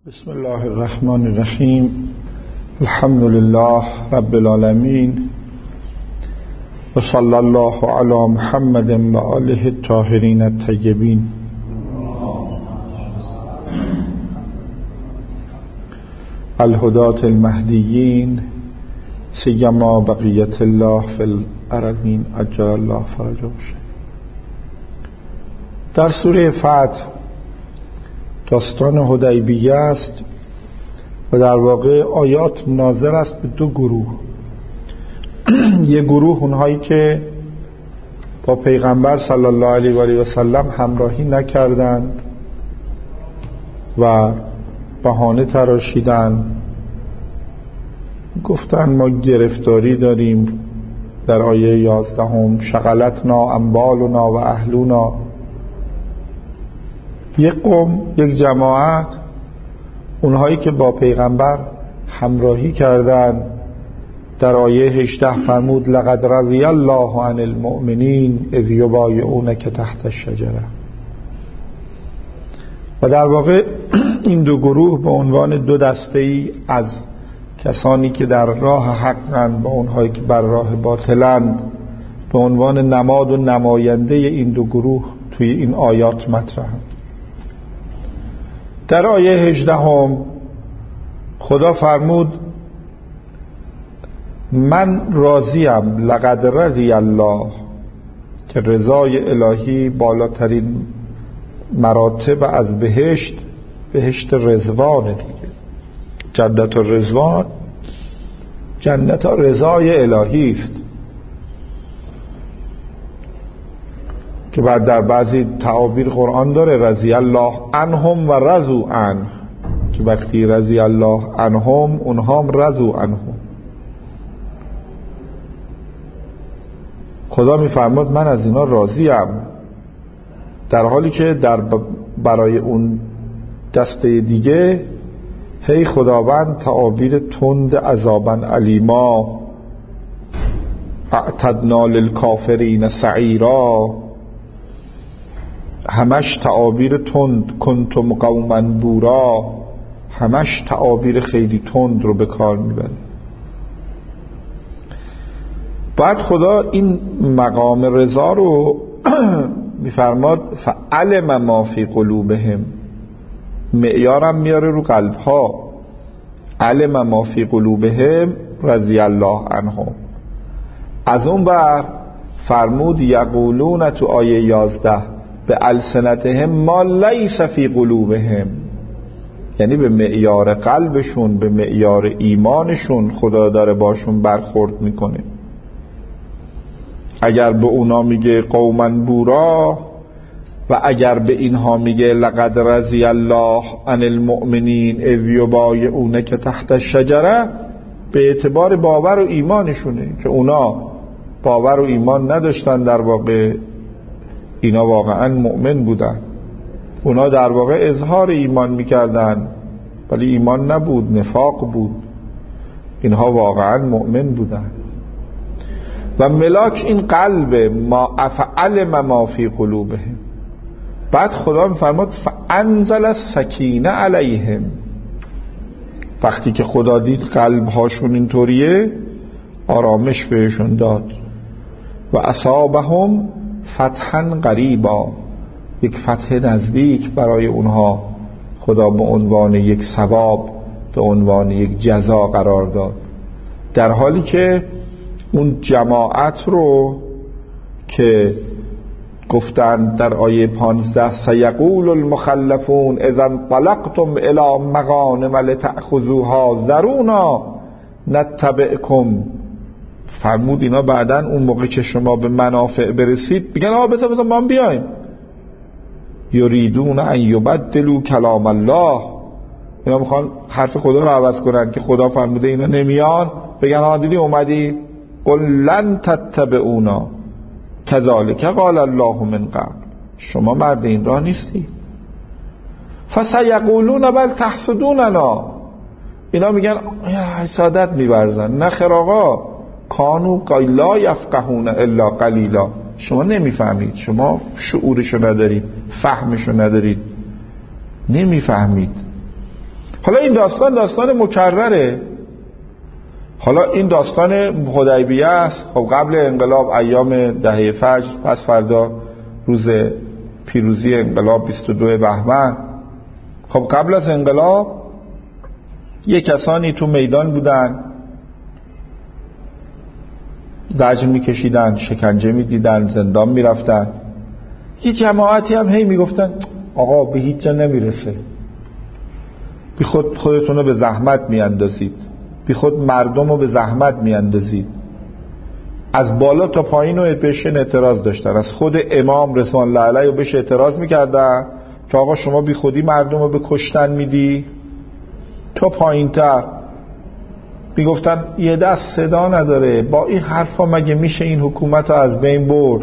بسم الله الرحمن الرحیم. الحمد لله رب العالمین و صلی الله علی محمد و آله الطاهرین الطیبین. الهداة المهدیین سیما بقیت الله فی الارضین عجل الله فرجهم. در سوره فتح داستان حدیبیه است و در واقع آیات ناظر است به دو گروه. یک گروه اونهایی که با پیغمبر صلی الله علیه و آله و سلم همراهی نکردند و بهانه تراشیدند، گفتند ما گرفتاری داریم. در آیه 11 شغلتنا اموالنا و اهلنا. یک قوم، یک جماعت، اونهایی که با پیغمبر همراهی کردند، در آیه 18 فرمود لقد رضی الله عن المؤمنین اذ یبایعونک تحت الشجره. و در واقع این دو گروه به عنوان دو دسته‌ای از کسانی که در راه حقند با اونهایی که بر راه باطلند، به عنوان نماد و نماینده این دو گروه توی این آیات مطرحند. در آیه 18 خدا فرمود من راضیم، لقد رضی الله، که رضای الهی بالاترین مراتب از بهشت رضوانه دیگه. جنت الرضوان، جنت رضای الهی است که بعد در بعضی تعابیر قرآن داره رضی الله عنهم و رضوا عنه، که وقتی رضی الله عنهم اونها هم رضوا عنه. خدا میفرماد من از اینا راضیم، در حالی که برای اون دسته دیگه هی خداوند تعابیر تند عذابا علیما، اعتدنا للکافرین سعیرا، همش تعابیر تند، کنتم قوما بورا، همش تعابیر خیلی تند رو به کار میبره. بعد خدا این مقام رضا رو میفرماد فعلم ما فی قلوبهم، معیارم میاره رو قلب ها. علم ما فی قلوبهم رضی الله عنهم. از اون بر فرمود یقولون تو آیه 11 به السنتهم ما لیس فی قلوبهم، یعنی به معیار قلبشون، به معیار ایمانشون خدا داره باشون برخورد میکنه. اگر به اونا میگه قوما بورا و اگر به اینها میگه لقد رضی الله عن المؤمنین اذ یبایعونک تحت الشجره، به اعتبار باور و ایمانشونه که اونا باور و ایمان نداشتن، در واقع اینا واقعا مؤمن بودن. اونا در واقع اظهار ایمان میکردن ولی ایمان نبود، نفاق بود. اینها واقعا مؤمن بودن. و ملاک این قلب ما افعل ما فی قلوبهم. بعد خدا میفرماد فانزل السکینه علیهم. وقتی که خدا دید قلب هاشون اینطوریه، آرامش بهشون داد. و اصابهم فتحا قریبا، یک فتح نزدیک برای اونها خدا به عنوان یک ثواب، به عنوان یک جزا قرار داد. در حالی که اون جماعت رو که گفتند در آیه 15 سیقول المخلفون اذا انطلقتم الی مغانم لتأخذوها ذرونا نتبعکم، فرمود اینا بعدن اون موقع که شما به منافع برسید بگن بذار ما بیایم. یریدون ان یبدلوا کلام الله، اینا میخوان حرف خدا رو عوض کنن که خدا فرموده اینا نمیان، بگن دیدی اومدی، قل لن تتبعونا کذالک قال الله من قبل، شما مرد این راه نیستی. فسیقولون بل تحسدوننا، اینا میگن حسادت می‌ورزن. نخیر آقا، کانوا لا یفقهون الا قلیلا، شما نمیفهمید، شما شعورشو ندارید، فهمشو ندارید، نمیفهمید. حالا این داستان مکرره. حالا این داستان حدیبیه است. خب قبل انقلاب ایام دهه فجر، پس فردا روز پیروزی انقلاب 22 بهمن. خب قبل از انقلاب یه کسانی تو میدان بودن، زجر میکشیدن، شکنجه میدیدن، زندان میرفتن. یه جماعتی هم هی میگفتن آقا به هیچ جا نمیرسه، بی خودتون رو به زحمت میاندازید، بی خود مردم رو به زحمت میاندازید. از بالا تا پایین رو بهشن اعتراض داشتن. از خود امام رضوان الله علیه رو بهش اعتراض میکردن که آقا شما بی خودی مردم رو به کشتن میدی. تا پایین تر میگفتن یه دست صدا نداره، با این حرفا مگه میشه این حکومت رو از بین برد؟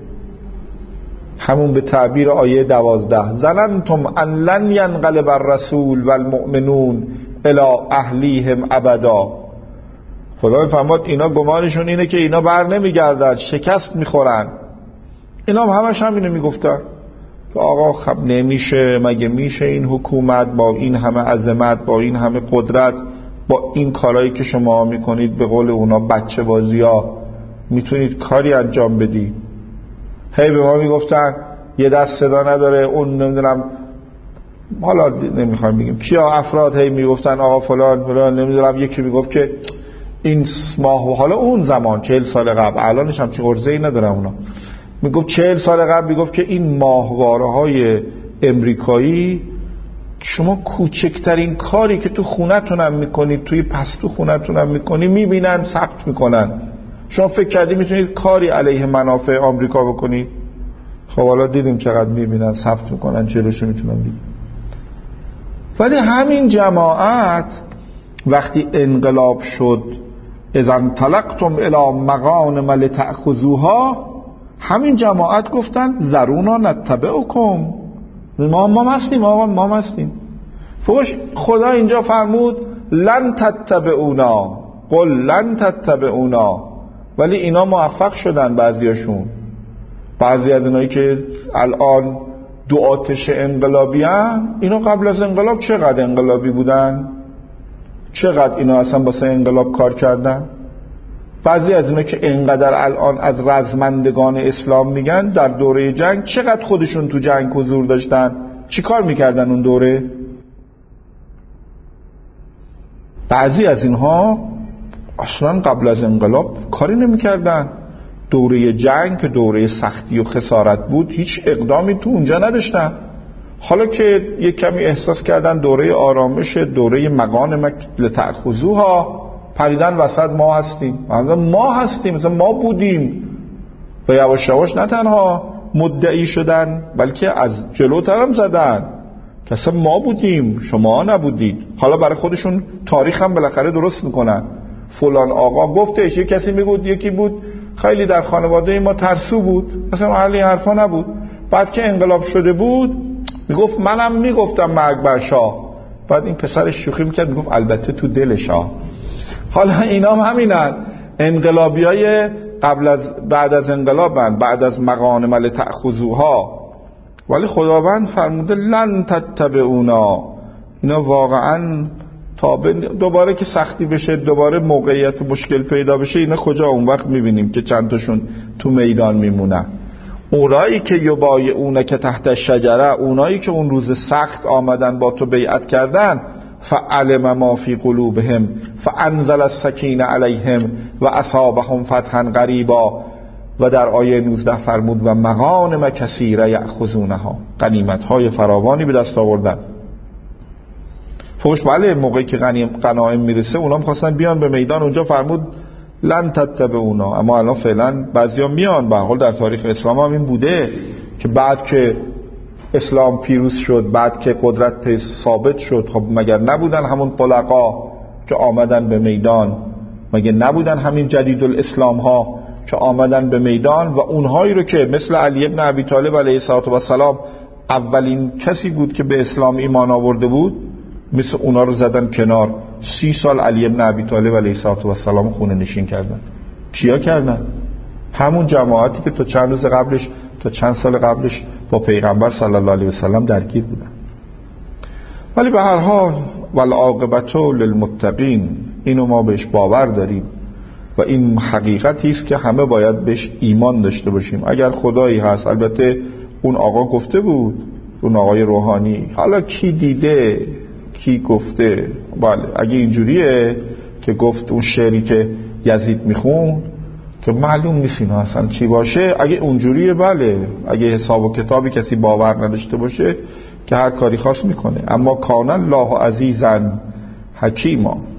همون به تعبیر آیه 12 ظننتم ان لن ینقلب الرسول والمؤمنون الی اهلیهم ابدا. خدا میفرماد اینا گمانشون اینه که اینا بر نمیگردن، شکست میخورن. اینا هم همش همینو میگفتن که آقا خب نمیشه، مگه میشه این حکومت با این همه عظمت، با این همه قدرت، با این کارهایی که شما میکنید، به قول اونا بچه بازی ها، میتونید کاری انجام بدی؟ هی به ما میگفتن یه دست صدا نداره، اون نمیدونم، حالا نمیخوایم بگیم کیا، افراد هی میگفتن آقا فلان نمیدونم. یکی میگفت که این ماه، حالا اون زمان 40 سال قبل، الانش هم چه غرضه‌ای نداره اونا، میگفت 40 سال قبل میگفت که این ماهواره های امریکایی شما کوچکترین کاری که تو خونتون هم میکنید، توی پستو خونتون هم میکنید، میبینن ثبت میکنن. شما فکر کردی میتونید کاری علیه منافع آمریکا بکنید؟ خب حالا دیدیم چقدر میبینن ثبت میکنن، چراشو میتونن بگید. ولی همین جماعت وقتی انقلاب شد اذا انطلقتم الی مغانم لتأخذوها، همین جماعت گفتن ذرونا نتبعکم، ما هستیم آقا، ما هستیم. فوش خدا اینجا فرمود لن تتبعونا، قل لن تتبعونا. ولی اینا موفق شدن، بعضیاشون، بعضی از اینایی که الان دو آتش انقلابی هن، اینا قبل از انقلاب چقدر انقلابی بودن؟ چقدر اینا اصلا واسه انقلاب کار کردن؟ بعضی از اینا که انقدر الان از رزمندگان اسلام میگن، در دوره جنگ چقدر خودشون تو جنگ حضور داشتن؟ چی کار میکردن اون دوره؟ بعضی از اینها اصلا قبل از انقلاب کاری نمیکردن. دوره جنگ که دوره سختی و خسارت بود، هیچ اقدامی تو اونجا نداشتن. حالا که یک کمی احساس کردن دوره آرامش، دوره مغانم لتأخذوها، پریدن وسط ما هستیم، مثلا ما بودیم. و یواش یواش نه تنها مدعی شدن، بلکه از جلوتر هم زدن که اصلا ما بودیم، شما نبودید. حالا برای خودشون تاریخ هم بالاخره درست میکنن. فلان آقا گفتش، یک کسی میگود، یکی بود خیلی در خانواده ما ترسو بود، اصلا اهل این حرفا نبود. بعد که انقلاب شده بود میگفت منم میگفتم مرگ بر شاه. بعد این پسرش شوخی میکرد میگفت البته تو دل شاه. حالا اینا هم همینن، انقلابیای بعد از انقلابن، بعد از مغانم لتأخذوها. ولی خداوند فرموده لن تتبعونا. اینا واقعا دوباره که سختی بشه، دوباره موقعیت مشکل پیدا بشه، اینا کجا اون وقت میبینیم که چند تاشون تو میدان میمونن. اونایی که یبایعون که تحت الشجره، اونایی که اون روز سخت آمدن با تو بیعت کردن، فعلم ما فی قلوبهم فانزل السکینه علیهم و اصابهم فتحا قریبا. و در آیه 19 فرمود و مغانم کثیره یأخذونها، غنیمت‌های فراوانی به دست آوردن. فوش بله، موقعی که غنایم میرسه اونا می‌خواستن بیان به میدان، اونجا فرمود لن تتبعونا. اما الان فعلا بعضیا میان. به هر حال در تاریخ اسلام هم این بوده که بعد که اسلام پیروز شد، بعد که قدرت ثابت شد، خب مگر نبودن همون طلقا که آمدن به میدان؟ مگر نبودن همین جدید الاسلام ها که آمدن به میدان؟ و اونهایی رو که مثل علی ابن ابی طالب علیه السلام اولین کسی بود که به اسلام ایمان آورده بود، مثل اونا رو زدن کنار. 30 سال علی ابن ابی طالب علیه السلام خونه نشین کردن. کیا کردن؟ همون جماعتی که تا چند روز قبلش، تا چند سال قبلش با پیغمبر صلی الله علیه و سلم درگیر بودن. ولی به هر حال والعاقبت للمتقین، اینو ما بهش باور داریم و این حقیقتی است که همه باید بهش ایمان داشته باشیم. اگر خدایی هست، البته اون آقا گفته بود، اون آقای روحانی، حالا کی دیده کی گفته، بله اگه اینجوریه که گفت اون شعری که یزید میخون که معلوم نیست اینا اصلا چی باشه، اگه اونجوریه بله، اگه حساب و کتابی کسی باور نداشته باشه که هر کاری خواست میکنه. اما کان الله عزیزا حکیما،